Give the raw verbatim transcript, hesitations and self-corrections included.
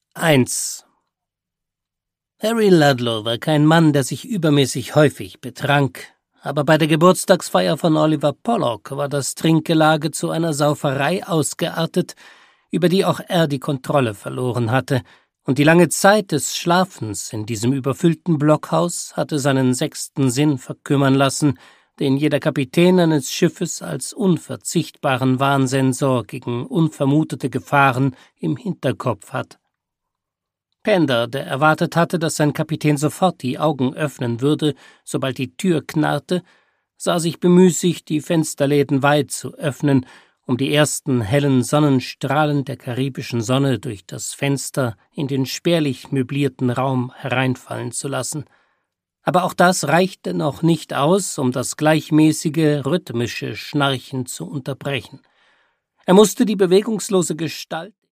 eins. Harry Ludlow war kein Mann, der sich übermäßig häufig betrank, aber bei der Geburtstagsfeier von Oliver Pollock war das Trinkgelage zu einer Sauferei ausgeartet, über die auch er die Kontrolle verloren hatte, und die lange Zeit des Schlafens in diesem überfüllten Blockhaus hatte seinen sechsten Sinn verkümmern lassen, den jeder Kapitän eines Schiffes als unverzichtbaren Warnsensor gegen unvermutete Gefahren im Hinterkopf hat. Pender, der erwartet hatte, dass sein Kapitän sofort die Augen öffnen würde, sobald die Tür knarrte, sah sich bemüßigt, die Fensterläden weit zu öffnen, um die ersten hellen Sonnenstrahlen der karibischen Sonne durch das Fenster in den spärlich möblierten Raum hereinfallen zu lassen. Aber auch das reichte noch nicht aus, um das gleichmäßige, rhythmische Schnarchen zu unterbrechen. Er musste die bewegungslose Gestalt